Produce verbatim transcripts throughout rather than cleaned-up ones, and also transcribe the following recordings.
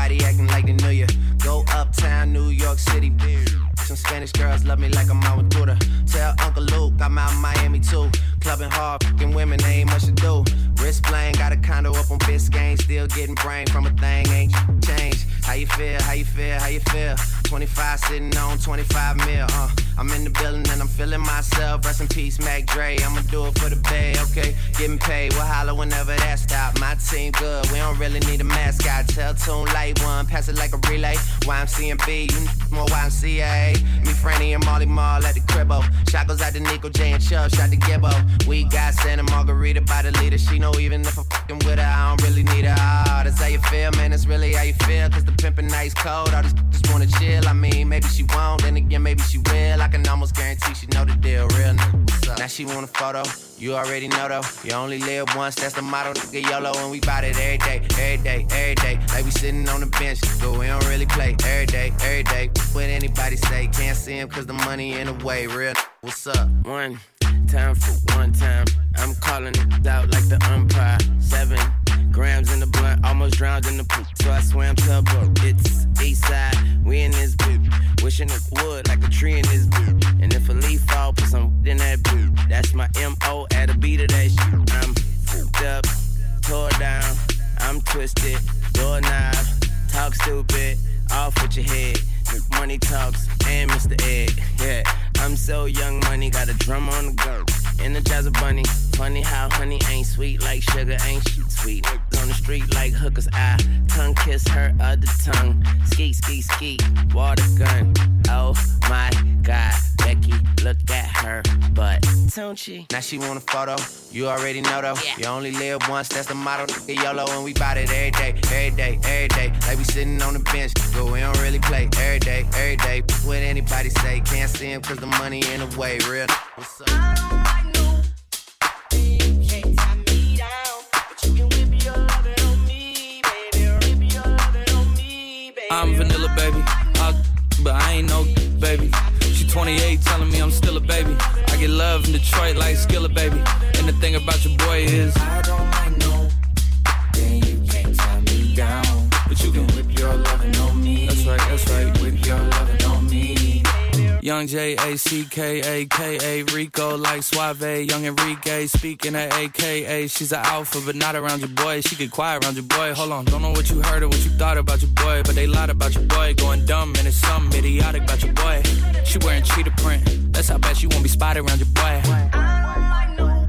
everybody acting like they knew you. Go uptown, New York City, bitch. Some Spanish girls love me like I'm out with Buddha. Tell Uncle Luke I'm out in Miami too. Clubbing hard, fucking women, they ain't much to do. Wrist playing, got a condo up on Biscayne. Still getting brain from a thing, ain't changed. How you feel, how you feel, how you feel? twenty-five sitting on twenty-five mil, uh. I'm in the building and I'm feeling myself. Rest in peace, Mac Dre. I'ma do it for the bay, okay? Getting paid, we'll holler whenever that stop. My team good, we don't really need a mascot. Tell Tune Light One, pass it like a relay. Y M C and B, you more Y M C A. Me, Franny, and Molly Mall at the cribbo. Shot goes out to Nico J and Chubb, shot to Gibbo. We got Santa Margarita by the leader. She know even if I'm fucking with her, I don't really need her. Oh, that's how you feel, man, that's really how you feel. Cause the pimpin' nice cold, all these just wanna chill. I mean, maybe she won't, then again, maybe she will. I can almost guarantee she know the deal, real nigga. Now she want a photo, you already know though. You only live once, that's the motto, nigga YOLO. And we bout it every day, every day, every day. Like we sitting on the bench, but we don't really play. Every day, every day, what anybody say. Can't see him cause the money in the way, real what's up? One time for one time, I'm calling it out like the umpire. Seven grams in the blunt, almost drowned in the poop. So I swam to a boat, it's east side, we in this boot. Wishing it would like a tree in this boot. And if a leaf fall, put some in that boot. That's my M O at a beat of that shit. I'm fucked up, tore down, I'm twisted, doorknob, talk stupid, off with your head. Money talks and Mister Ed, yeah. I'm so young money, got a drum on the go. Energizer bunny, funny how honey ain't sweet like sugar, ain't shit sweet. On the street like hookers, I tongue kiss her other tongue. Ski, ski, ski, water gun. Oh my God, Becky, look at her butt, don't she? Now she want a photo, you already know though. Yeah. You only live once, that's the motto, nigga YOLO. And we bout it every day, every day, every day. Like we sitting on the bench, but we don't really play. Every day, every day, what anybody say. Can't see him cause the money in the way, real what's up? I know you can't tie me down, but you can whip your lovin' on me, baby. Whip your lovin' on me, baby. I'm vanilla, baby, I'll, but I ain't no baby. She twenty-eight telling me I'm still a baby. I get love in Detroit like Skilla, baby. And the thing about your boy is I don't like no, then you can't tie me down, but you can whip your lovin' on me. That's right, that's right. Whip your lovin' on me. Young J A C K A K A Rico like Suave, young Enrique speaking at A K A. She's an alpha but not around your boy. She get quiet around your boy. Hold on, don't know what you heard or what you thought about your boy, but they lied about your boy. Going dumb and it's something idiotic about your boy. She wearing cheetah print, that's how bad she won't be spotted around your boy. I know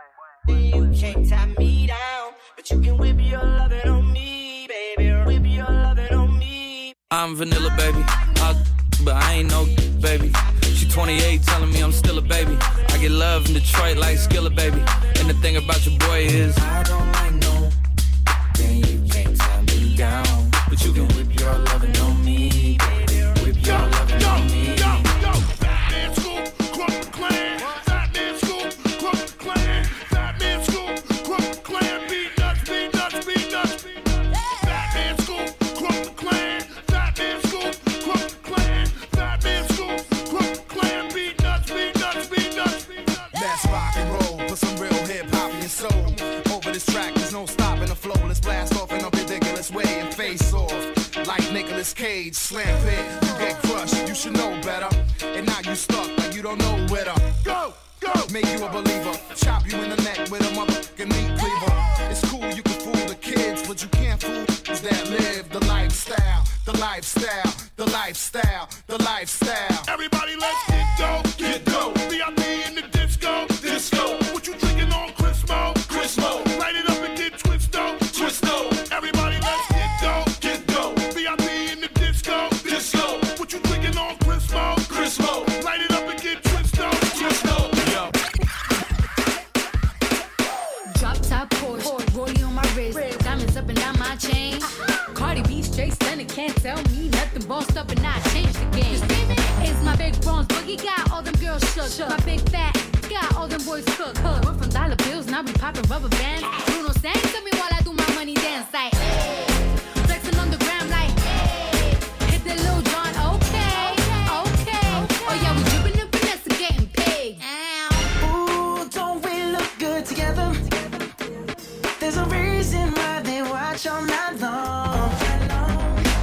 you can't tie me down, but you can whip your lovin' on me, baby. Whip your lovin' on me. I'm vanilla, baby, I'll, but I ain't no baby. She twenty-eight telling me I'm still a baby. I get love in Detroit like Skilla, baby. And the thing about your boy is I don't like no, then you can't tie me down, but you can whip your lovin' on me, baby. Whip your lovin' on me. Yo, yo, Fat Man Scoop, Crunk Clan. Fat Man Scoop, Crunk Clan. Fat Man Scoop, Crunk Clan. Beat nuts, beat nuts, beat nuts. Fat Man Scoop, Crunk Clan. Fat Man Scoop, Crunk Clan. Fat Man Scoop, Crunk Clan. Beat nuts, beat nuts, beat nuts. Let's rock and roll, put some real hip hop in your soul. Over this track, there's no stopping the flow. Let's blast off in a ridiculous way and face off. Like Nicolas Cage, slam pit, you get crushed, you should know better. And now you stuck like you don't know where to Go, go. make you a believer. Chop you in the neck with a motherfucking meat cleaver. It's cool, you can fool the kids, but you can't fool those that live the lifestyle, the lifestyle, the lifestyle, the lifestyle. Everybody, let's get go, get go. V I P in the disco, disco. What you drinking on Crismo? Crismo. Light it up and get twisto, twisto. Everybody, let's get go, get go. V I P in the disco, disco. What you drinking on Crismo? Crismo. Light it up and get twisto, twisto. Yo. Drop top Porsche, rollie on my wrist, diamonds up and down my chain. Cardi B straight stunning, can't tell me nothing. Bossed up and I changed the game. It's my big bronze boogie, got all them girls shook. My big fat, got all them boys cooked. Went from dollar bills, now we popping rubber bands. Bruno sang to me while I do my money dance like hey. Flexing on the gram like hey. Hit the Lil Jon, okay, okay. Oh yeah, we dripping and finesse and getting paid. Ooh, don't we look good together? There's a reason why they watch all night long.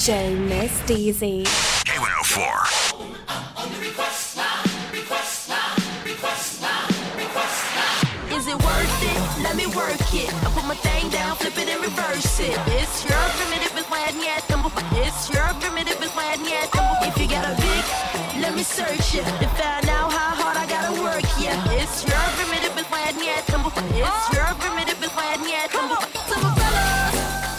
J Miss Deezy. K one oh four. Is it worth it? Let me work it. I put my thing down, flip it and reverse it. It's your primitive is when yet. It's your primitive is when yet. If you got a big, let me search it to find out how hard I gotta work. Yeah, it's your primitive is when yet. It's your primitive is when yet. To my fellas,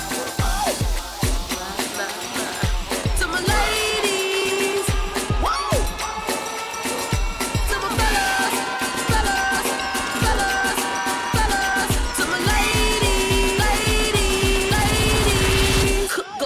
to my ladies, whoa. To my fellas, fellas, fellas, fellas. To my ladies, ladies, ladies. Go.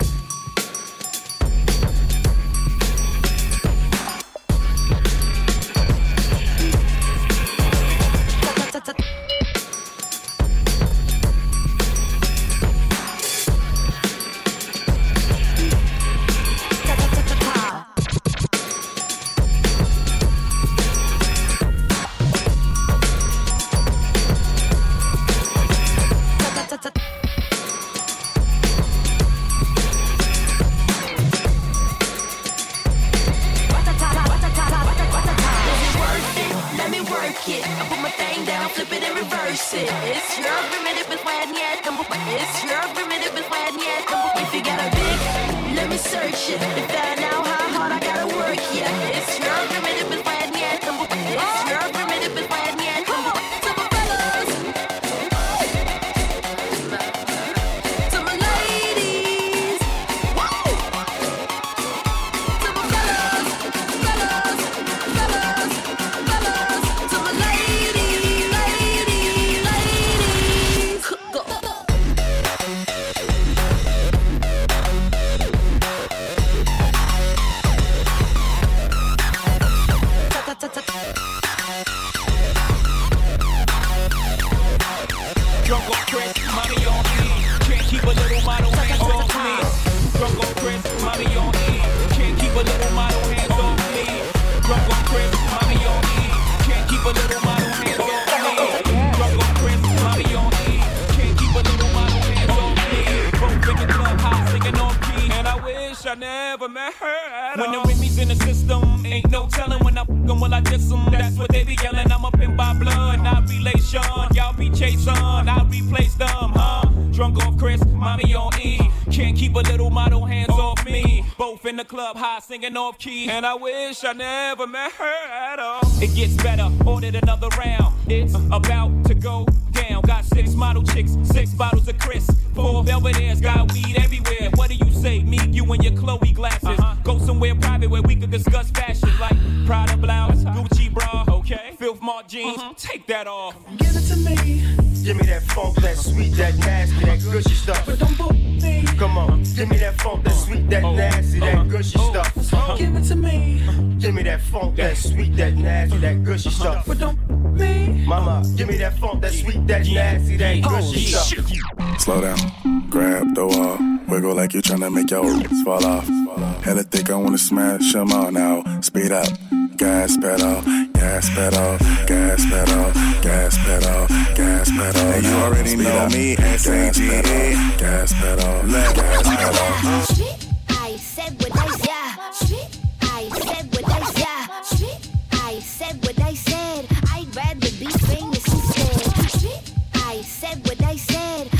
Off key, and I wish I never met her at all. It gets better, ordered another round. It's about to go down. Got six model chicks, six bottles of Chris, four Belvedere's, got weed everywhere. What do you say? Me, you, and your Chloe glasses. Uh-huh. Go somewhere private where we could discuss fashion, like Prada blouse, Gucci bra, okay, Filth Mark jeans. Uh-huh. Take that off. Give it to me. Give me that funk, that sweet, that nasty, that gushy stuff. But don't book me. Come on, give me that funk, that sweet, that nasty, that gushy stuff. Give it to me. Give me that funk, that sweet, that nasty, that gushy stuff. But don't me. Mama, give me that funk, that sweet, that nasty, that gushy stuff. Slow down, grab the wall, wiggle like you're trying to make your roots fall off. Hella thick, I wanna smash them all now. Speed up, gas pedal, gas pedal, gas pedal, gas pedal, gas pedal. And you already know me, S A G E. Gas pedal, gas pedal. I said what I said. I said what I said. I said what I said. I'd rather be famous instead. I said what I said.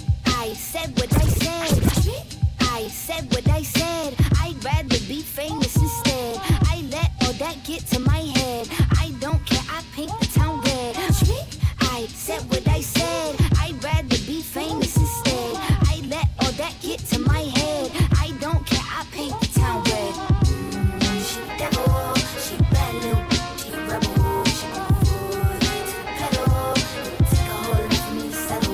I said what I said. I said what I said. I'd rather be famous instead. I let all that get to my head. I don't care, I paint the town red. I said what I said. I'd rather be famous instead. I let all that get to my head. I don't care, I paint the town red. Mm, she devil, she bad little, she rebel, she go forward to the pedal. Take a hold of me, settle.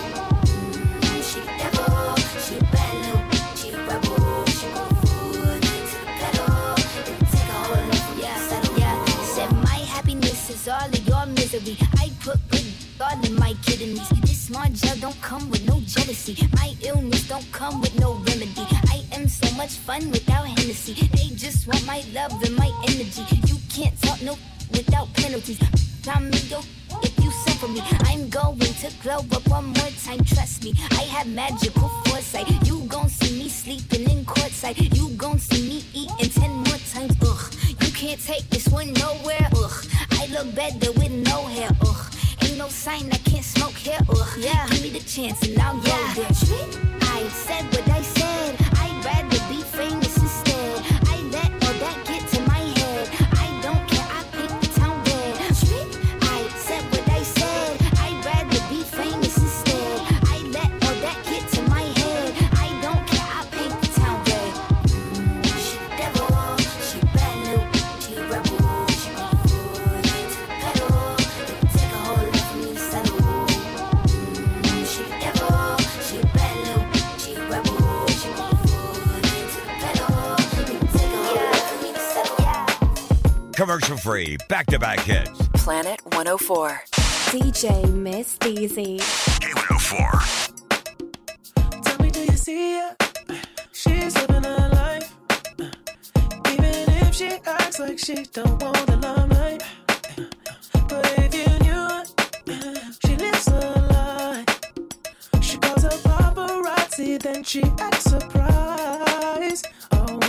Mm, she devil, she bad little, she rebel, she go forward to the pedal. Take a hold of me, settle. Yeah, said my happiness is all of your misery. I put good all in my kidneys. This smart gel don't come with no jealousy. My illness don't come with no remedy. I am so much fun without Hennessy. They just want my love and my energy. You can't talk no without penalties. I'm yo, if you say for me. I'm going to glow up one more time, trust me. I have magical foresight. You gon' see me sleeping in courtside. You gon' see me eating ten more times. Ugh, you can't take this one nowhere. Ugh, I look better with no hair. Ugh, ain't no sign I can't smoke here. Ugh, yeah, give me the chance and I'll go yeah. there. I said what I said. I'd rather be famous instead. I let all that get to my head. I don't care, I paint the town red. I said what I said. I'd rather be famous instead. I let all that get to my head. I don't care, I paint the town red. Mm, she devil, she bad little, she rebel, she gon' fool to the pedal. Take a whole lot for me to settle. Mm, she devil, she bad little, she rebel, she gon' fool to the pedal. Take a whole lot for me to settle. Commercial free, back-to-back hits. Planet one oh four. D J Miss Deezy. K one oh four. Tell me, do you see her? She's living her life. Even if she acts like she don't want the limelight. But if you knew her, she lives her life. She calls her paparazzi, then she acts surprised. Oh,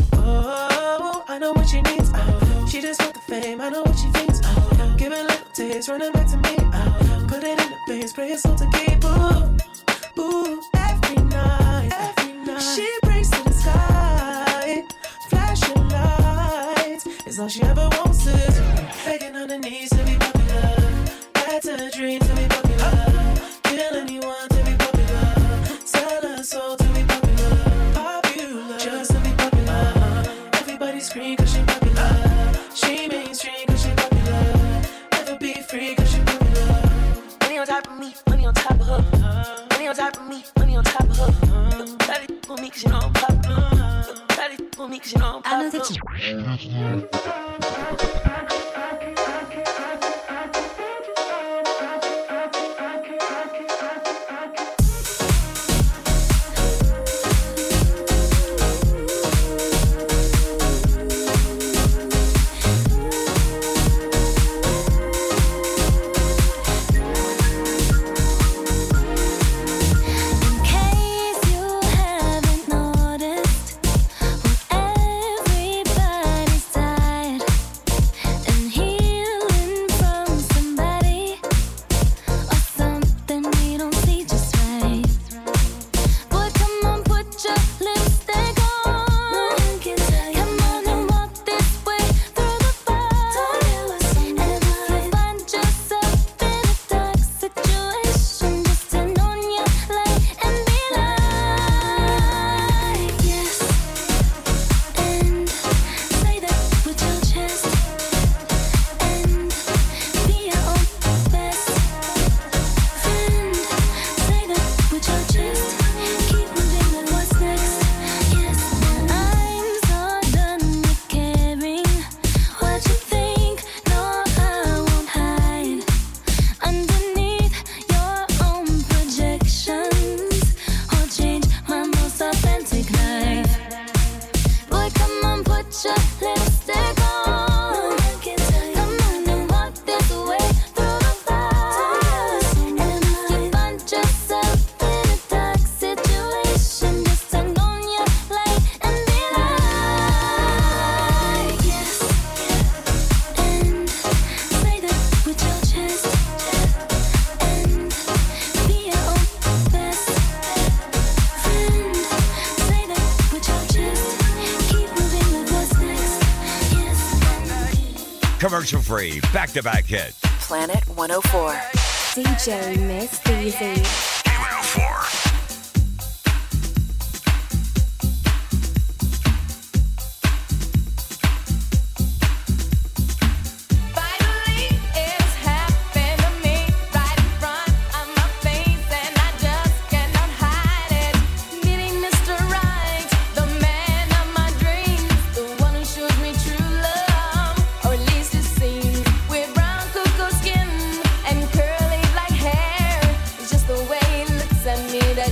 oh, I know what she needs. Oh, she just want the fame, I know what she thinks. Oh, give it little taste, running back to me. Oh, put it in the face, pray it's all to keep. Ooh, ooh, every night, every night. She breaks to the sky, flashing lights. It's all she ever wants is begging on her knees to be popular. That's her dream to be popular. Kill anyone to be popular. Sell her soul to be popular. Popular, just to be popular. Everybody scream cause she popular. She mainstream cause she popular. Never be free cause she popular. Money on top of me, money on top of her. Money on top of me, money on top of her. Try to for me cause you know I'm popular. Try to for me cause you know I'm popular. I know that you. Commercial free, back-to-back hits. Planet one oh four. D J Miss Deezy. K one oh four. Me that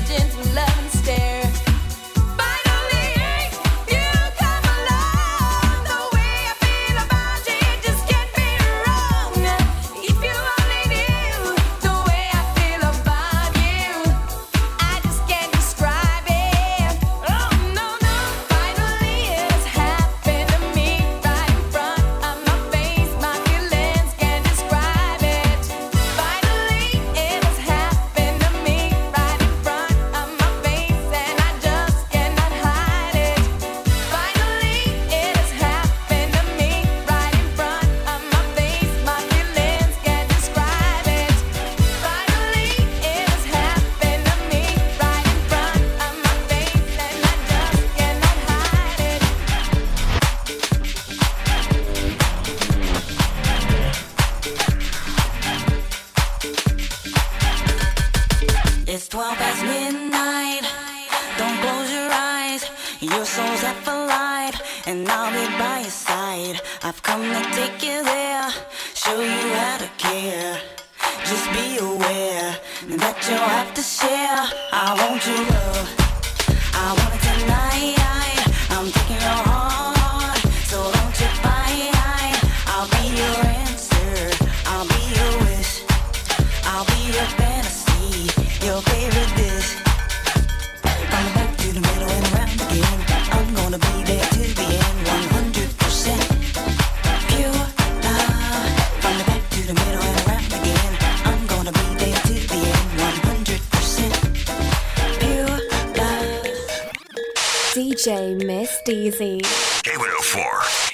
for life, and I'll be by your side. I've come to take you there, show you how to care. Just be aware that you'll have to share. I want your love, I want it tonight. I'm taking your heart, so don't you fight. I'll be your answer, I'll be your wish, I'll be your fantasy, your favorite dish. From the back to the middle and around again, I'm gonna be there to the end. One hundred percent pure love. From the back to the middle and around again, I'm gonna be there to the end. One hundred percent pure love. D J Miss Deezy. K one oh four.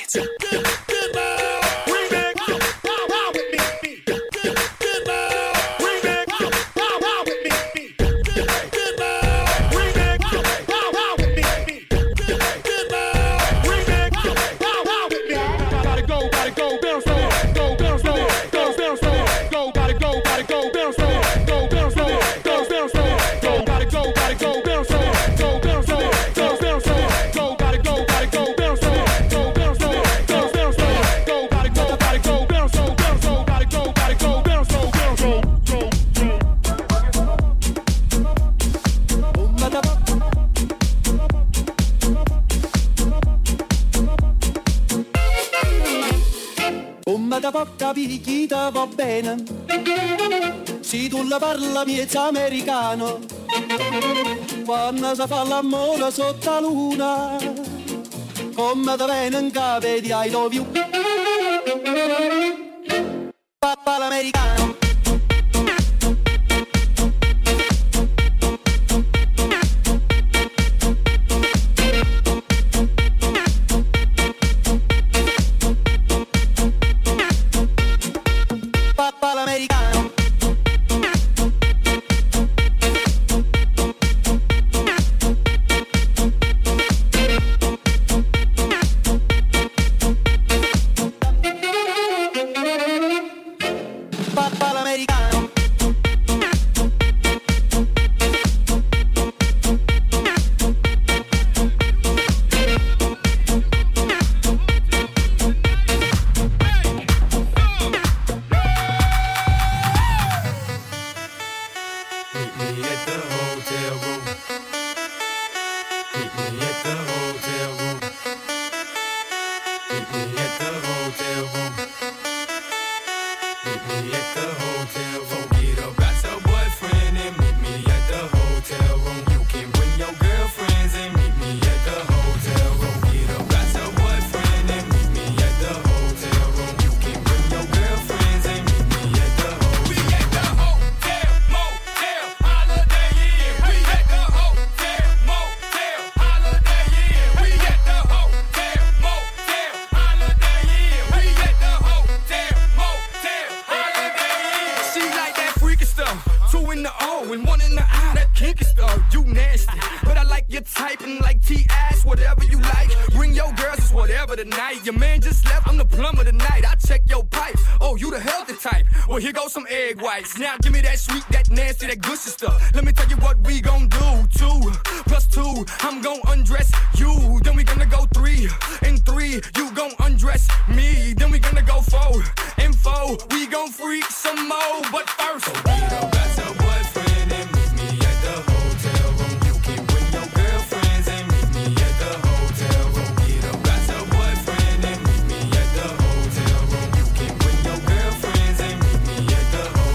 Picchita va bene, se tu la parla miezza americano, quando si fa l'amore sotto la luna, come da bene in capo di I love you, papà l'americano. Now give me that sweet, that nasty, that good stuff. Let me tell you what we gon' do. Two plus two, I'm gon' undress you. Then we gonna go three and three, you gon' undress me. Then we gonna go four and four, we gon' freak some more. But first, meet up, got your boyfriend and meet me at the hotel room. You can bring your girlfriends and meet me at the hotel room. Meet up, got your boyfriend and meet me at the hotel room. You can bring your girlfriends and meet me at the hotel room.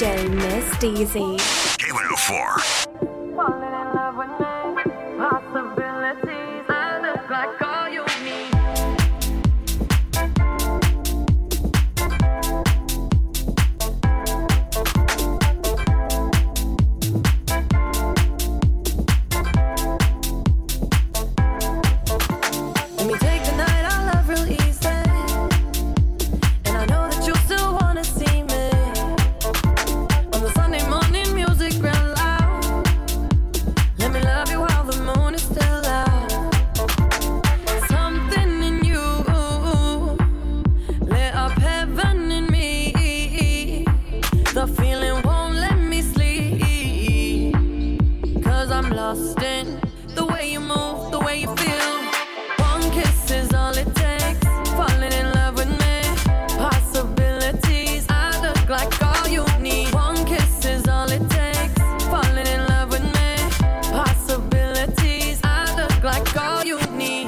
J Miss Deezy. K one oh four. Falling in love with me, possibilities. I look like all you need. Let me take the night, I love real easy. And I know that you still wanna see me. On the Sunday morning, music real loud. Let me love you while the moon is still out. Something in you lit up heaven in me. The feeling won't let me sleep. Cause I'm lost in the way you move, the way you feel. One kiss is all it takes. Falling in love with me. Possibilities. I look like all you need. One kiss is all it takes. Falling in love with me. Possibilities. I look like all you need.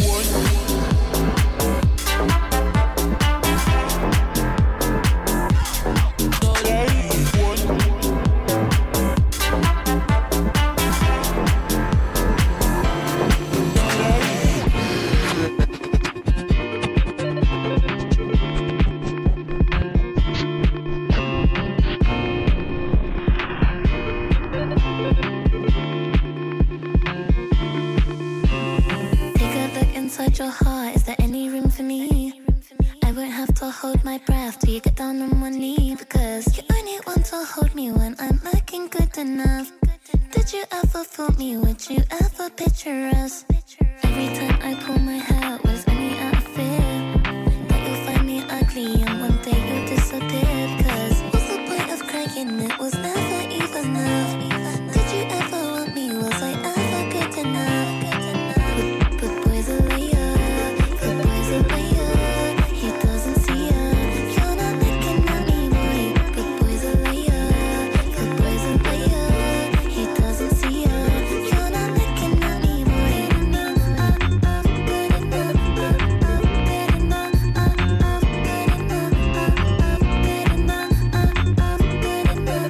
Take a look inside your heart. Is there any room for me? I won't have to hold my breath till you get down on one knee. Because you only want to hold me when I'm looking good enough. Did you ever fool me? Would you ever picture us? Every time I pull my hair, was only out of fear that you'll find me ugly and one day you'll disappear. Because what's the point of crying? It was never even enough. Did you ever want me? Was I ever good enough? But, but boys are liar, but boys are liar. He doesn't see ya. You're not looking at me, boy. But boys are liar, but boys are liar. He doesn't see ya. You're not looking at me, boy. Good enough, good enough, good enough, good enough, good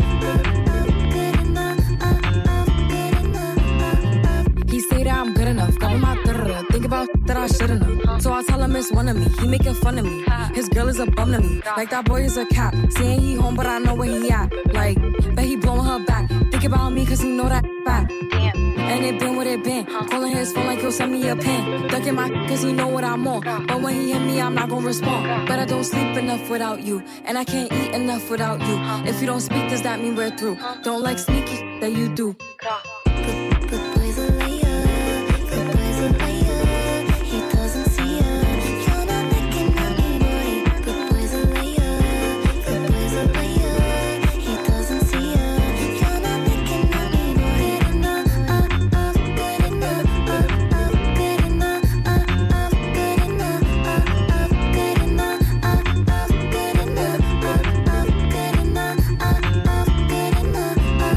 enough. He say that I'm good enough, got my da-da-da. Think about that I should've known. So I tell him it's one of me. He making fun of me. His girl is a bum to me. Like that boy is a cat. Saying he home, but I know where he at. Like, bet he blowing her back. Think about me, cause he know that back. And it been what it been. Calling his phone like he'll send me a pin. Ducking my cause he know what I'm on. But when he hit me, I'm not gonna respond. But I don't sleep enough without you. And I can't eat enough without you. If you don't speak, does that mean we're through? Don't like sneaky that you do. But boys are liar, but boys are liar. He doesn't see ya. You're not looking at me, boy. But boys are liar, but boys are liar. He doesn't see ya. You're not looking at me, boy. Good enough, good enough, good enough, good enough, good enough, good enough, good enough,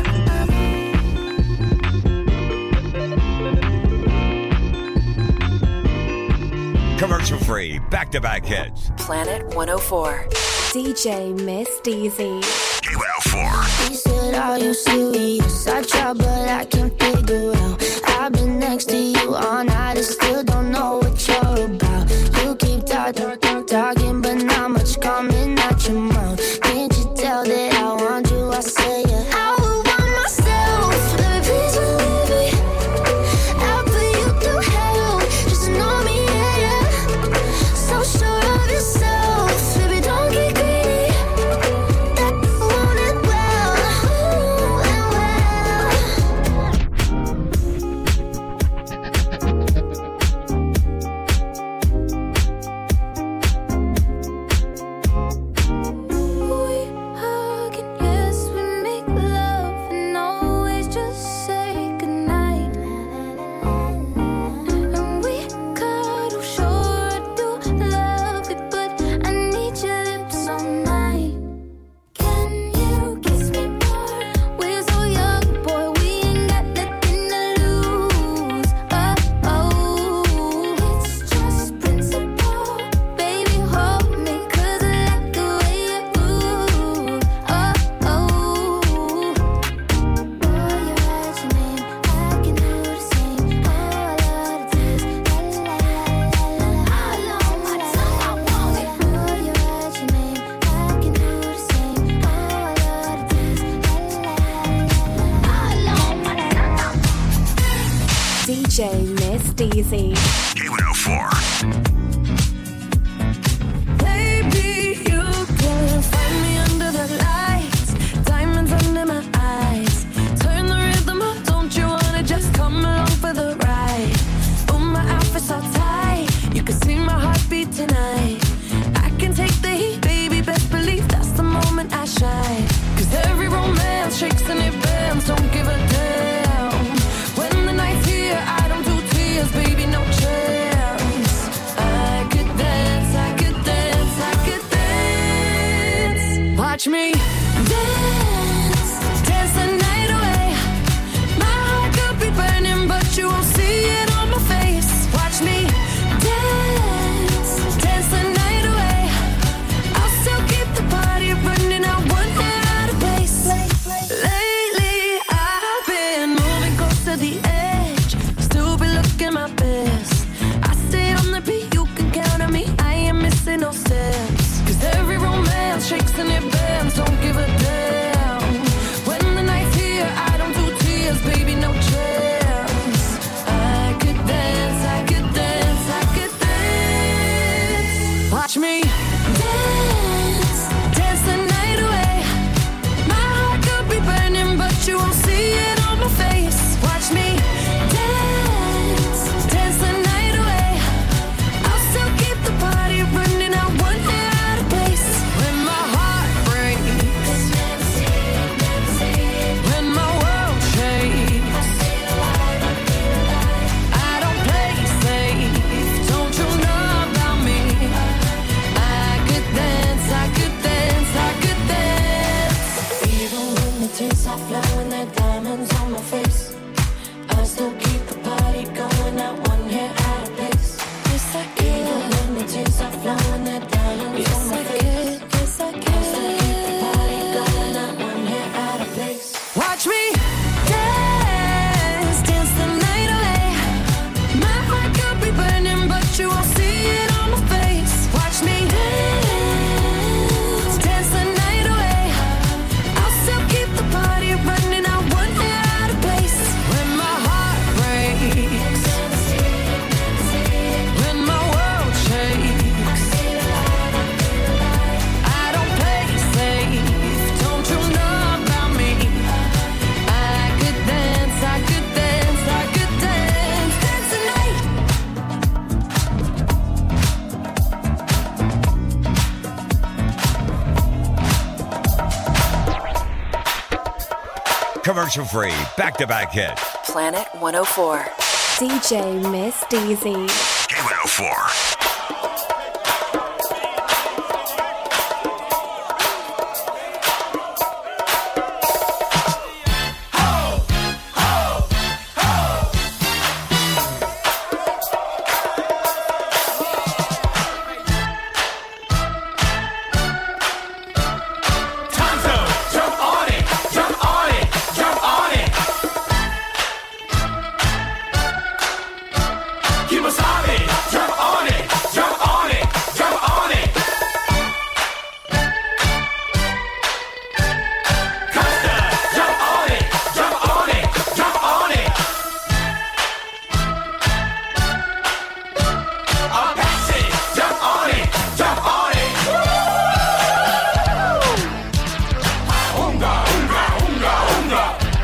Commercial free, back to back hits. Planet one oh four. D J Miss Deezy. K one oh four. He said, are you serious? I try, but I can't figure out. I've been next to you all night and still don't know what you're about. You keep talking, talking, but not much coming out your mouth. Can't you tell that I want you? I say, yeah. I would want myself. Baby, please believe me. I'll put you through hell. Just know me, yeah, yeah. So sure of yourself. Baby, don't get greedy. That you want it well. Ooh, and We hug and yes, we make love. Steezy. K one oh four. Baby, you can find me under the lights, diamonds under my eyes. Turn the rhythm up, don't you wanna just come along for the ride? Oh, my outfit's so tight, you can see my heartbeat tonight. I can take the heat, baby, best believe that's the moment I shine. Cause every romance shakes and it bends, don't give a damn. When the night's here, I don't do tears, baby, no chance. I could dance, I could dance, I could dance. Watch me dance, dance the night away. My heart could be burning, but you won't see it on my face. Watch me dance, dance the night away. I'll still keep the party running, I won't get out of place. Lately, I've been moving close to the edge, still be looking my best. I stay on the beat, you can count on me, I ain't missing no steps. Cause every romance shakes and it bends, don't give a damn. When the night's here, I don't do tears, baby, no chance. I could dance, I could dance, I could dance. Watch me dance, dance the night away. My heart could be burning, but you won't see it on my face. Watch me dance, dance the night away. I'll still keep the party running, I won't get out of place. When my heart breaks, when my world shakes, I don't play safe, don't you know about me? I could dance, I could dance, I could dance. Even when the tears are flowing, there diamonds on my face, I still keep the party going, not one hair out of place. Yes, I can. Even when the tears are flowing, there diamonds on my face. Yes, I can. I still keep the party going, not one hair out of place. Watch me dance, dance the night away. My heart could be burning, but you won't see it on my face. Watch me dance, dance the night away. I'll still keep the party running, I won't get out of place. When my heart breaks, when my world shakes, I don't play safe, don't you know about me? I could dance, I could dance, I could dance, dance the night. Commercial free, back to back hit. Planet one oh four. D J Miss Steezy. K one oh four. Tonto, jump on it, jump on it, jump on it. Kimasabi, jump on it, jump on it, jump on it. Costa, jump on it, jump on it, jump on it. Apache, jump on it, jump on it. Unga, unga, unga, unga.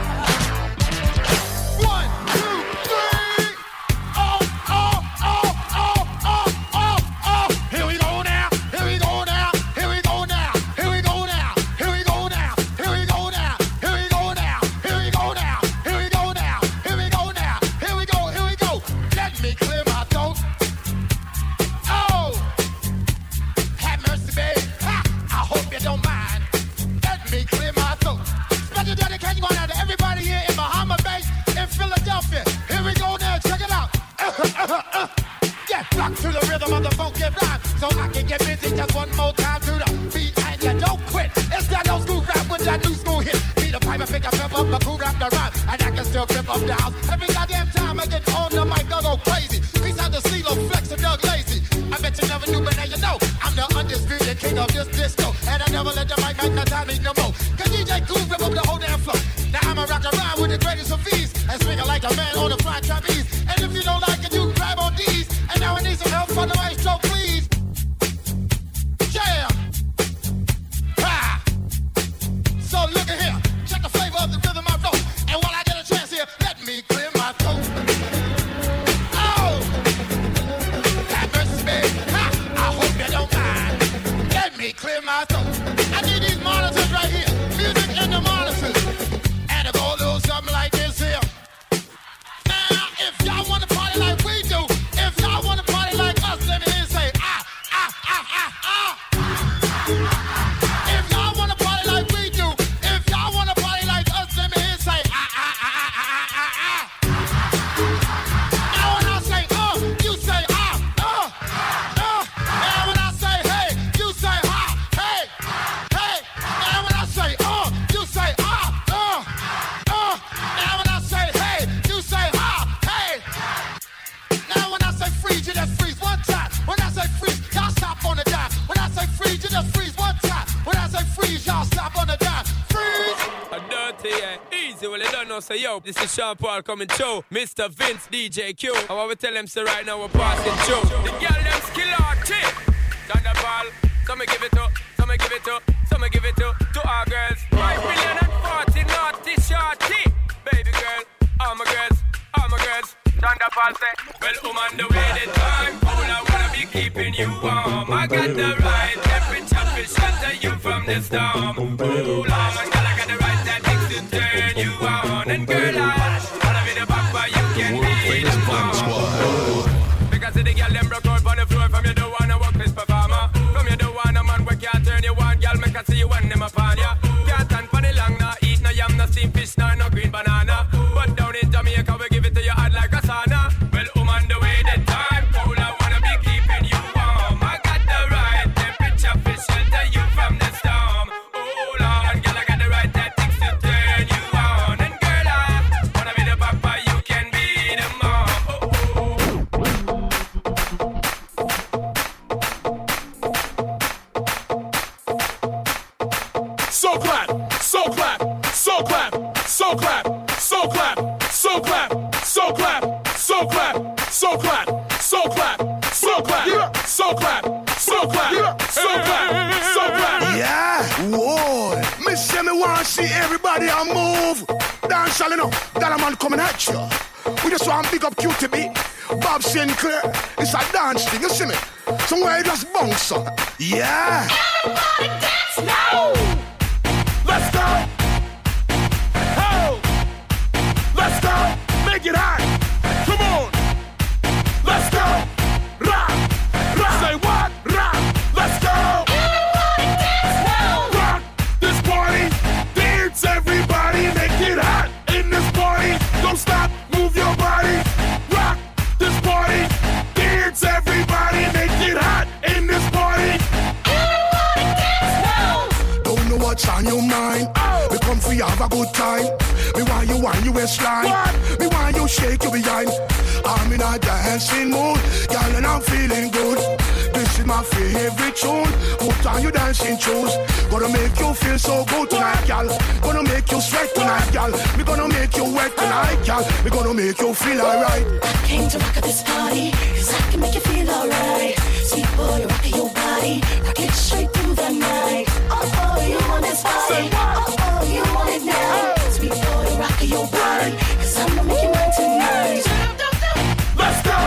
One, two, three. Oh, oh, oh, oh, oh, oh, oh. Here we go now. Here we go now. Here we go now. Here we go now. Here we go now. Here we go now. Here we go now. Here we go now. Here we go now. Here we go now. Here we go. Here we go. Let me clear my throat. Oh, have mercy, babe. Ha, I hope you don't mind. Let me clear my throat. Special dedication going out to everybody here in Bahama Bay, in Philadelphia. Here we go now. Check it out. Yeah, rock to the rhythm of the funky rhyme, so I can get busy just one more time to the beat, and you don't quit. It's that old school rap with that new school hit. Beat a pipe and pick a pep up, the cool rap the rhyme, and I can still grip up the house. Every goddamn time I get on the mic, I go crazy. Peace out to CeeLo, Flex, and Doug Lazy. I bet you never knew, but now you know I'm the undisputed king of this disco, and I never let the mic make the time me no more. Cause D J Cool rip up the whole damn floor. Now I'ma rock around with the greatest of these, and swing it like a man on a fly trapeze. And if you don't like it, you need you to freeze one time. When I say freeze, y'all stop on the dime. Freeze! A dirty, yeah. Easy, well, you don't know, say, yo, this is Sean Paul coming through. Mister Vince, D J Q. I want to tell them, so right now we're passing through. The girl, them skill arty. Thunderball, some me give it up, some me give it up, some me give it up to our girls. Five million and forty naughty shorty. Baby girl, all my girls, all my girls. Thunderball say, well, I'm on the way the time. Cool, I wanna be keeping you warm. I got the right temperature to shelter you from the storm. Cool, I'm a girl, I got the right tactics to turn you on. And girl, I wanna be the papa, you can be the mom. Because the girl, them broke out on the floor from you don't wanna work this performer. From you don't wanna man, we can't turn you on. Girl, make I see you when them upon ya. Can't stand for the long, nah, eat no yam, no steamed fish, nah, no green banana. But down in Jamaica, we give it to you hot like a sauna. Well, I'm on the way the time cool, I wanna be keeping you warm. I got the right temperature for shelter you from the storm. Oh Lord, girl, I got the right tactics to turn you on. And girl, I wanna be the papa, you can be the mom. So clap, so clap, so clap, so clap, so clap, so clap, so clap, so clap, so clap, so clap, so clap, so clap, so clap, so clap, so clap. Yeah, whoa. Me say me want see everybody a move. Dance all enough, that a man coming at you. We just want big up Q T B, Bob Sinclair. It's a dance thing, you see me? Somewhere you just bounce up. Yeah. Everybody dance now. Let's go. Oh. Let's go. Make it hot. Come on. Let's go. Rock. Rock. Say what? Rock. Let's go. Everybody dance now. Rock this party. Dance everybody. Make it hot in this party. Don't stop. Move your body. Rock this party. Dance everybody. Make it hot in this party. Everybody dance now. Don't know what's on your mind. Oh. We come for you have a good time. Me want you on your waistline. What? Me want you shake your behind. I'm in a dancing mood, girl, and I'm feeling good. This is my favorite tune. Put on your dancing shoes. Gonna make you feel so good tonight, girl. Gonna make you sweat tonight, girl. We gonna make you wet tonight, girl. We gonna make you feel alright. I came to rock at this party, cause I can make you feel alright. Sweet boy, rock your body, rock it straight through the night. Oh, oh, you want this body. Oh, oh, you want it now. Sweet boy, rock your body, cause I'm gonna make you mine tonight. Let's go.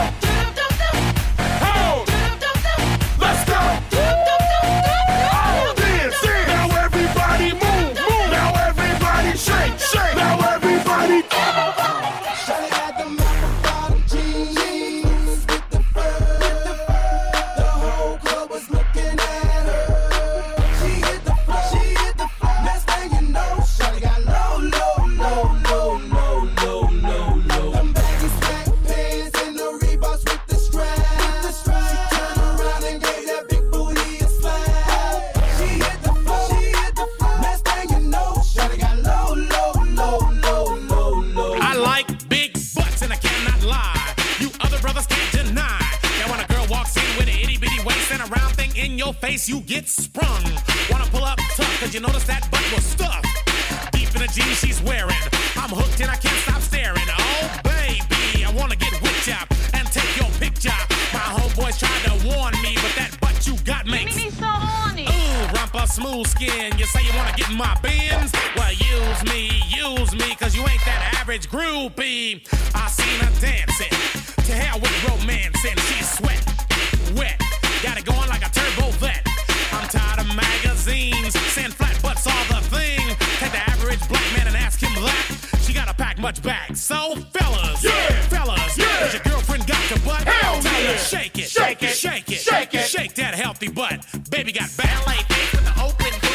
Oh. Let's go. Oh, dance, dance. Now everybody move, move. Now everybody shake, shake. Now everybody. Shawty got the motherfucking jeans with the fur. The whole club was looking at her. She hit the floor, she hit the floor. Next thing you know, shawty got low, low, low, low, low, low, low, low. Them baggy slack pants and the Reeboks with the strap. She turned around and gave that big booty a slap. She hit the floor, she hit the floor. Next thing you know, shawty got low, low, low, low, low, low. I like big butts and I cannot lie. You other brothers can't deny. Now when a girl walks in with an itty bitty waist and a round thing in your face, you get sprung. Wanna pull up tough cause you notice that butt was stuffed deep in the jeans she's wearing. I'm hooked and I can't stop staring. Oh baby, I wanna get whipped up and take your picture. My homeboys tried to warn me, but that butt you got makes me so horny. Ooh, rumpa smooth skin. You say you wanna get in my bins? Well, use me, use me, cause you ain't that average groupie. I seen her dancing. To hell with romancing. She's sweat, wet. Got it going like a turbo vet. I'm tired of magazines. Sand flat butts all the thing. Take the average black man and ask him that. She gotta pack much back. So, fellas, Yeah. fellas, Yeah. does your girlfriend got your butt? Hell Tell yeah. her shake it, Shake it. shake it, Shake it. shake that healthy butt. Baby got ballet feet with the open booty.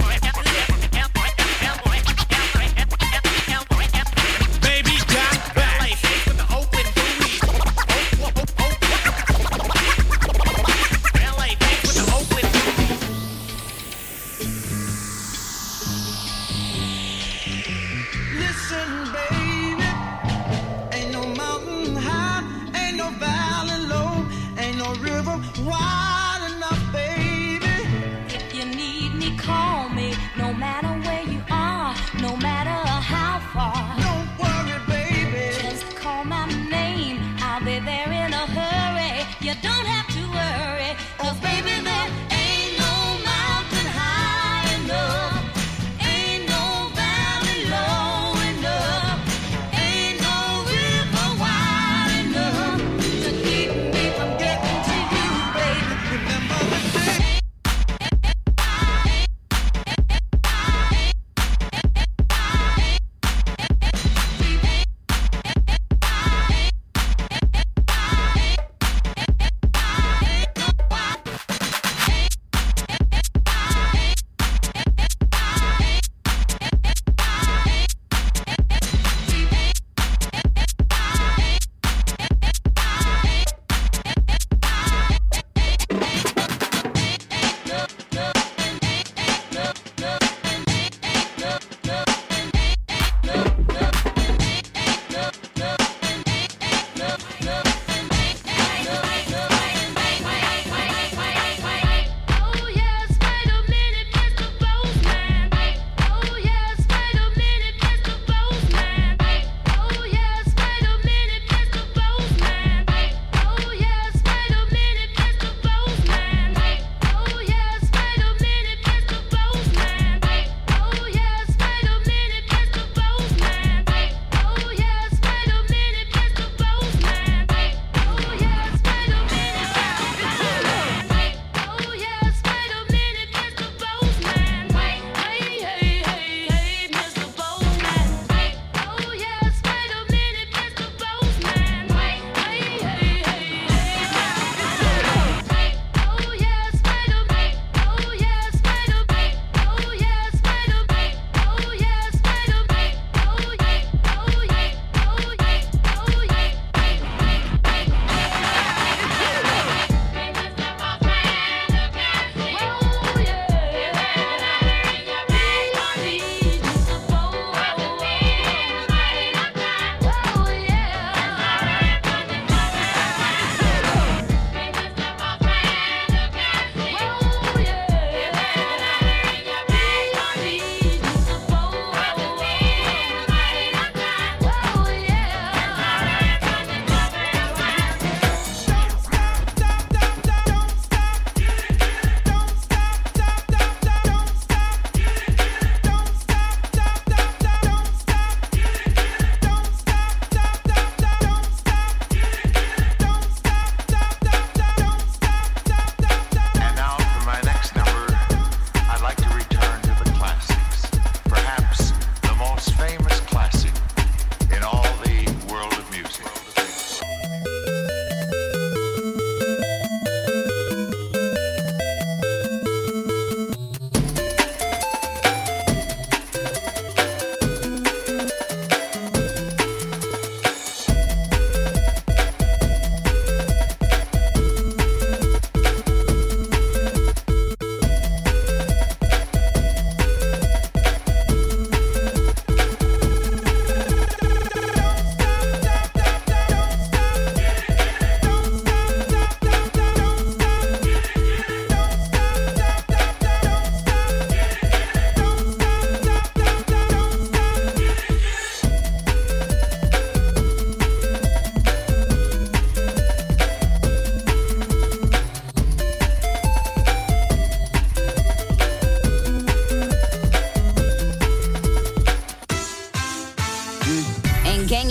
Baby got ballet feet with the open booty. Ballet feet with the open booty. Listen, baby, ain't no mountain high, ain't no valley low, ain't no river wide enough, baby.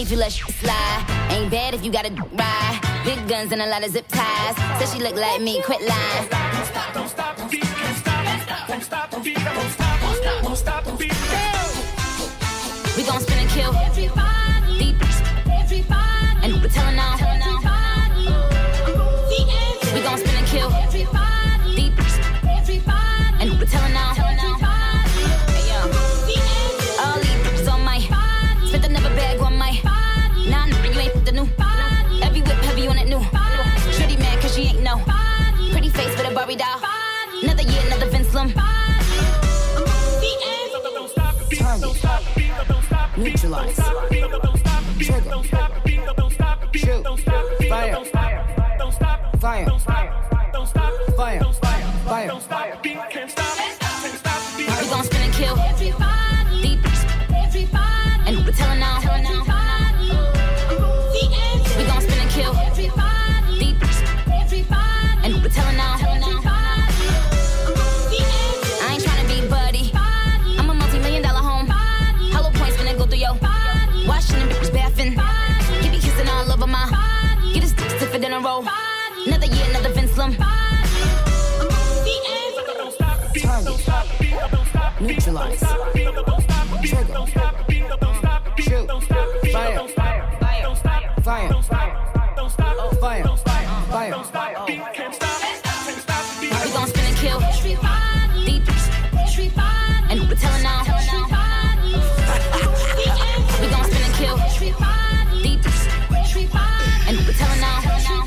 if you let shit slide. Ain't bad if you got a ride. Big guns and a lot of zip ties. Said she look like me, quit lying. Don't stop, don't stop, the beat can't stop. Don't stop, the beat, don't stop, don't stop, don't stop, the beat. We gon' spin and kill. Everybody, deep, everybody, and we're telling all. We gon' spin and kill. Everybody, deep, everybody, and we're telling all. Hey yo, all these bitches on my spit the never bag on my. Nah, nah, you ain't the new. Every whip heavy on that new. Shitty mad cause she ain't know. Pretty face with a Barbie doll. Another year, another Vince Lum. Neutralize. Trigger. Shoot. Fire. Fire. Fire. Fire. Fire. We gon' spin and kill. Deep. And we're telling all. We gon' spin and kill. Deep. And we're telling all. I ain't tryna be buddy. I'm a multi-million dollar home. Hollow points finna go through yo. Washing them bitches bathing. Give me kissing all over my. Get his dick stiffer than a roll. Another year, another Vince Lum. Neutralize. Trigger. Shoot. Fire. Fire. Fire. Fire. Fire. We gon' spin and kill. Deep. And we're telling all. We gon' spin and kill. Deep. And we're telling all.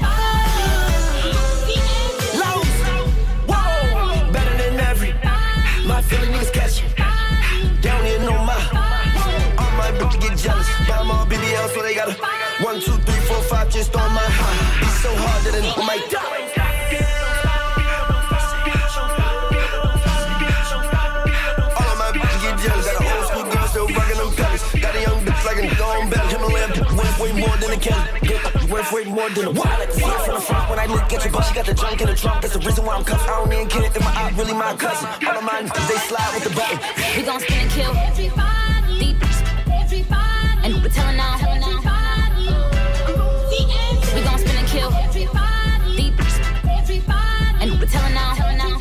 Whoa, better than every. My feeling niggas catch you. Down here, no my. All my bitches get jealous. Buy them all B B L, so they gotta. One, two, three, four, five, just on my high. Be so hard that I might die. All of my bitches get jealous. Got an old school girl still rocking them pellets. Got a young bitch like a gone bell. Himalayan worth way more than a can. Worth way more than a what? I like to see it from the front when I look at your butt. She got the junk in the trunk. That's the reason why I'm cuffed. I don't even care if my eye really my cousin. All of my niggas, they slide with the button. We gon' spin and kill. Deep. And we're telling all. We gon' spin and kill. Deep. And we're telling all.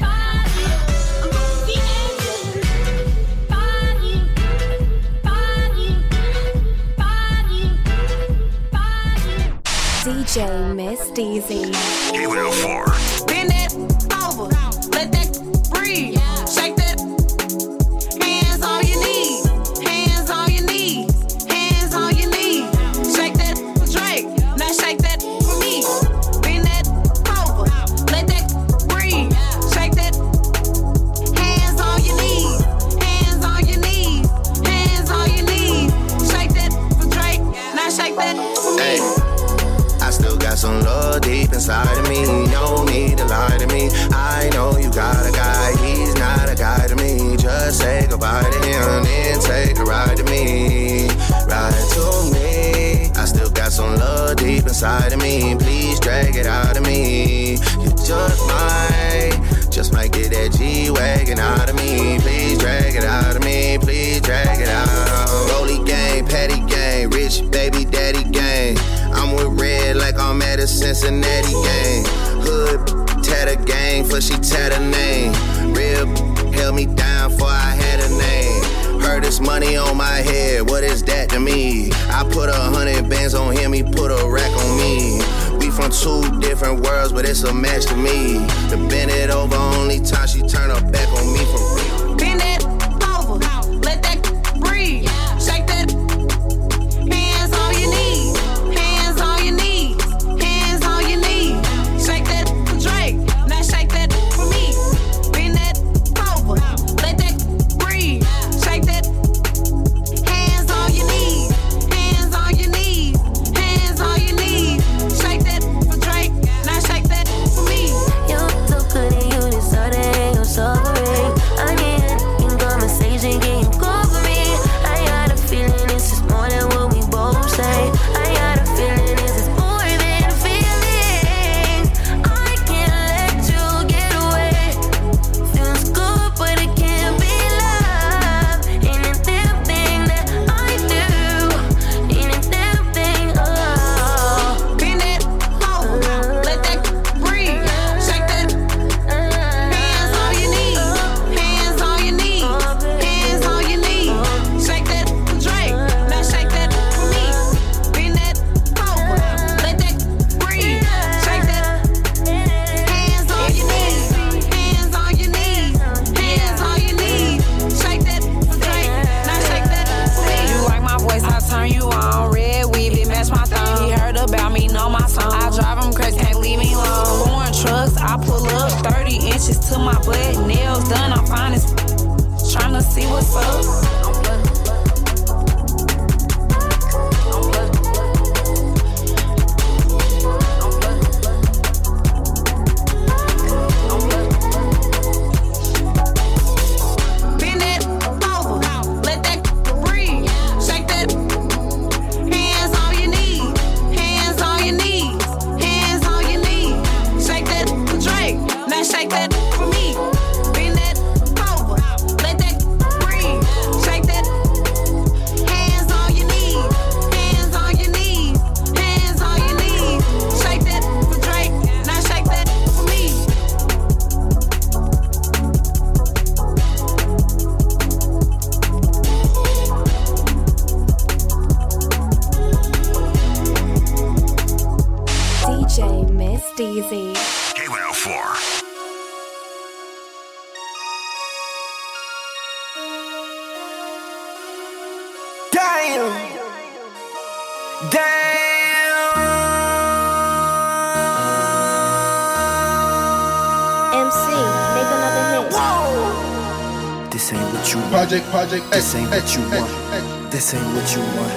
D J Miss Deezy. Give it a four. Bend that over, let that breathe. Shake that. Hands on your knees, hands on your knees, hands on your knees. Shake that for Drake, now shake that for me. Bend that over, let that breathe. Shake that. Hands on your knees, hands on your knees, hands on your knees. Shake that for Drake, now shake that for me. I still got some love deep inside of me. No need to lie to me. I know you got a guy, he's not a guy to me. Just say goodbye to him, then take a ride to me. Ride to me. I still got some love deep inside of me. Please drag it out of me. You just might, just might get that G-Wagon out of me. Please drag it out of me. Please drag it out. Rolly gang, patty gang, rich baby daddy gang. I'm with red like I'm at a Cincinnati game. Hood, tatter gang, for she tatter name. Real held me down for I had a name. Heard this money on my head, what is that to me? I put a hundred bands on him, he put a rack on me. We from two different worlds, but it's a match to me. To bend it over, only time she turn her back on me for real. Bend that over, let that breathe. Shake that. Hands on your knees, hands on your knees, hands on your knees. Shake that for Drake, now shake that for me. Bend that over, let that breathe. Shake that. Hands on your knees, hands on your knees, hands on your knees. Shake that for Drake, now shake that for me. You're so good and you deserve it, you're so See what's up. Shake that for me. Bend that over. Let that breathe. Shake that. Hands on your knees. Hands on your knees. Hands on your knees. Shake that for Drake. Now shake that for me. D J Miss Deezy. K one oh four. Damn. Damn. M C, make another hit. Whoa. This ain't what you want. Project, project, This ain't what you want. This ain't what you want.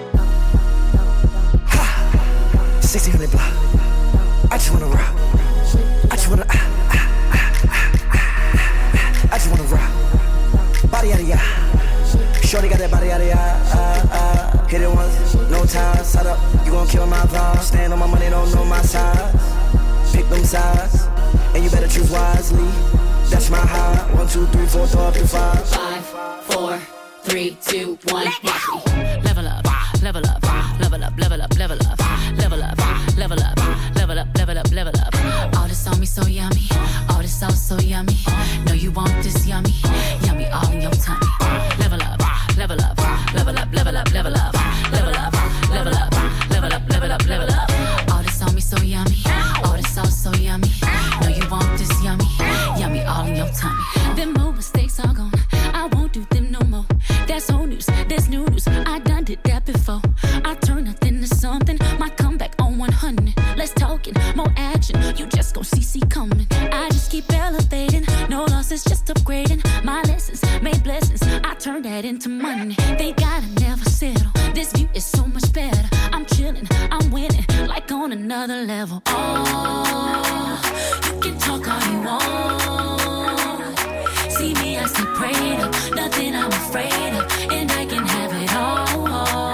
Ha! sixteen hundred block. I just wanna rock. I just wanna. Ah, ah, ah, ah, ah. I just wanna rock. Body out of ya. Shorty got that body out of ya. Uh, uh. Hit it once, no time. Side up, you gon' kill my vibe. Stand on my money, don't know my size. Pick them sides, and you better choose wisely. That's my high. One, two, three, four, throw up your five. Five, four, three, two, one. Level up, level up, level up, level up, level up, level up, level up, level up, level up, level up. All this on me so yummy, all this sauce so yummy. Know you want this yummy, yummy all in your tummy. Level up, level up, level up, level up, level up, level up, level up, level up, level up, level up. All this on me so yummy, all this sauce so yummy. Know you want this yummy, yummy all in your tummy. Them old mistakes are gone, I won't do them no more. That's old news, that's new news. I done did that before. I turn nothing to something. My comeback on one hundred. Let's talk it, more action. You just gon' see see coming. I just keep elevating. No losses, just upgrading. My lessons made blessings. I turn that into money. They gotta never settle. This view is so much better. I'm chilling, I'm winning, like on another level. Oh, you can talk all you want. See me, I stay prayed up. Nothing I'm afraid of, and I can have it all.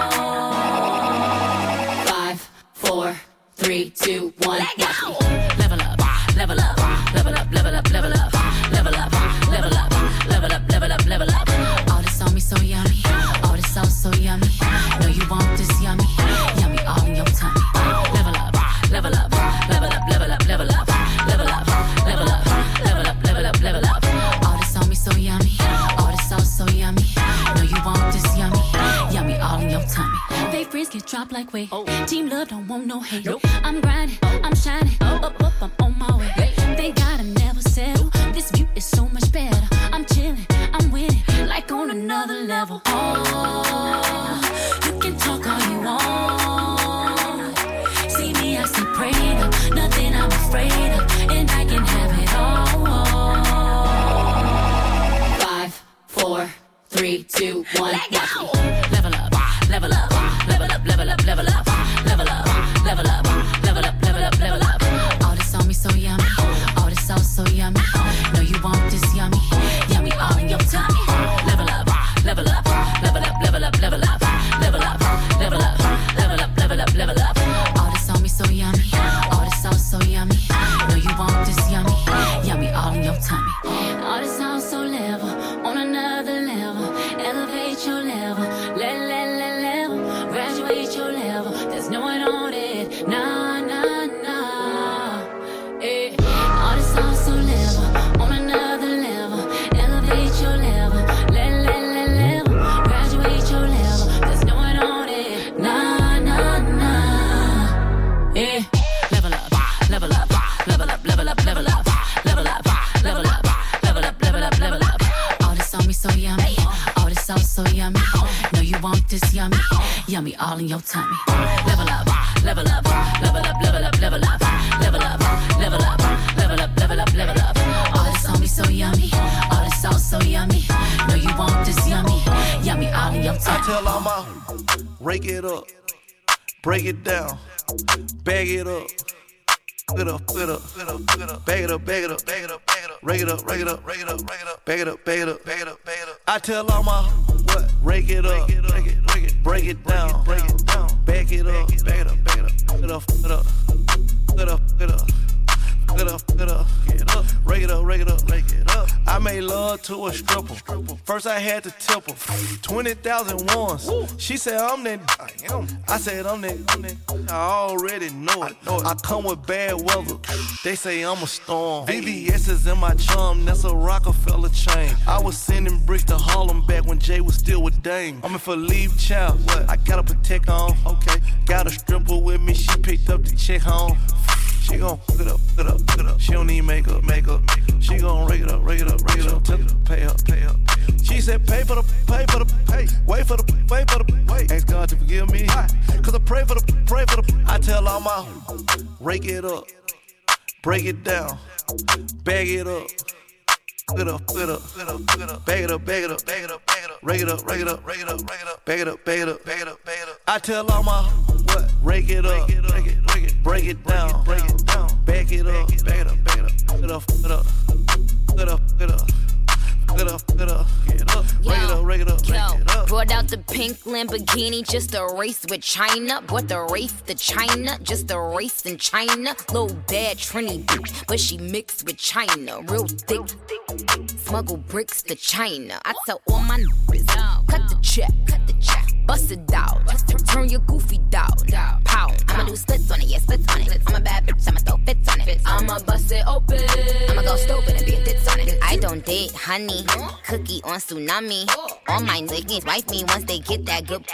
Five, four, three, two, one. Level up, level up, level up, level up, level up, level up, level up, level up, level up, level up. All this on me so yummy, all this sauce so yummy. Know you want this yummy, yummy all in your tummy. Level up, level up, level up, level up, level up, level up, level up, level up, level up, level up. All this on me so yummy, all this sauce so yummy. Know you want this yummy, yummy all in your tummy. They freeze get dropped like weight. Team love don't want no hate. I'm grinding, I'm shining, up, up, I'm on my way. They gotta never settle. This view is so much better. I'm chilling, I'm winning, like on another level. Oh, you can talk all you want. See me, I stay prayed up. Nothing I'm afraid of, and I can have it all. Five, four, three, two, one. Level up, level up, level up, level up, level up, level up, level up, level up, level up, level up. All this on me so yummy, all this sauce so yummy. Know you want this yummy, yummy all in your tummy. Level up, level up, level up, level up, level up, level up, level up, level up, level up, level up. All this on me so yummy, all this sauce so yummy. Know you want this yummy, yummy all in your tummy. All this sauce so level, on another level. Elevate your level, let, let, let level. Graduate your level, there's no one on it. Nah, nah, nah. Eh. All this sauce so level, on another level. Elevate your level, let, let, let level. Graduate your level, there's no one on it. Nah, nah, nah. Eh. Level up, level up, level up, level up, level up, level up, level up, level up, level up, level up. All this on me so yummy, all this sauce so yummy. Know you want this yummy, yummy all in your tummy. Level up, level up, level up, level up, level up, level up, level up, level up, level up, level up. All this on me so yummy, all this sauce so yummy. Know you want tell all my rake it up, break it down, bag it up. Get it up, get it up, get it up, get it up, bag it up, bag it up, bag it up, bag it up, rake it up, rake it up, rake it up, rake it up, bag it up, bag it up, bag it up, bag it up. I tell all my what? Rake it up, rake it, rake it, break it down, break it down, bag it up, bag it up, bag it up, get up, get up, get up, get up. Get up, get up, get up, rake it up, rake it up, rake it up. I made love to a stripper. First I had to tip her twenty thousand ones. She said I'm that. I am. I said I'm that. I'm that. I already know it. I, know it. I come with bad weather. They say I'm a storm. V V S is in my chum. That's a Rockefeller chain. I was sending bricks to Harlem back when Jay was still with Dame. I'm in for leave child. What? I gotta protect on. Okay. Got a stripper with me. She picked up the check home. She gon' hook it up, hook it up, hook it up. She don't need makeup, makeup. She gon' rake it up, rake it up, rake it up. Tell her to pay up, pay up. She said pay for the, pay for the, pay. Wait for the, wait for the, wait. Ask God to forgive me. Cause I pray for the, pray for the. I tell all my, rake it up, break it down, bag it up. Get up, get up, get up, get up, bag it up, bag it up, bag it up, bag it up, rake it up, rake it up, rake it up, rake it up, bag it up, bag it up, bag it up, bag it up. I tell all my what? Rake it up, rake it, rake it, break it down, break it down, bag it up, bag it up, bag it up, get up, get up, get up, get up. Get up, get up, get up, rake it up, rake it up, rake it up. Brought out the pink Lamborghini just to race with China. Brought the Wraith to China just to race in China. Little bad Trini bitch, but she mixed with China. Real thick, smuggle bricks to China. I tell all my niggas, cut the check, cut the check. Bust it down, turn your goofy down, pow. I'ma do splits on it, yeah, splits on it. I'm a bad bitch, I'ma throw fits on it. I'ma bust it open, I'ma go stupid and be a tits on it. I don't date honey, cookie on tsunami. All my niggas wife me once they get that good.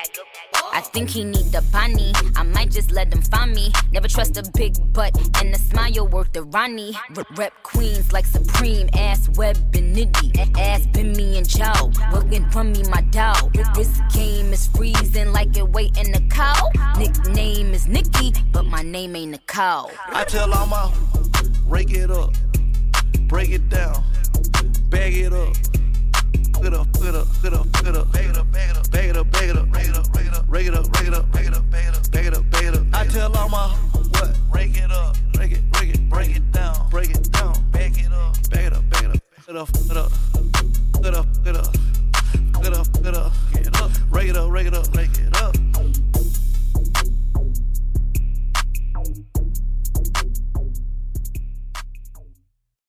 I think he need the bunny. I might just let them find me. Never trust a big butt and the smile worth the Ronnie. R- rep queens like Supreme, ass Web and Nitty. Ass been me and Joe, working from me my dough. This game is freezing like it waiting the cow. Nickname is Nikki, but my name ain't Nicole. I tell all my rake it up, break it down, bag it up. Get up, get up, get up, get up, bag it up, bag it up, bag it up, bag it up, rake it up, rake it up, rake it up, rake it up, bag it up, bag it up, bag it up, bag it up. I tell all my what? Rake it up, rake it, rake it, break it down, break it down, bag it up, bag it up, bag it up, get up, get up.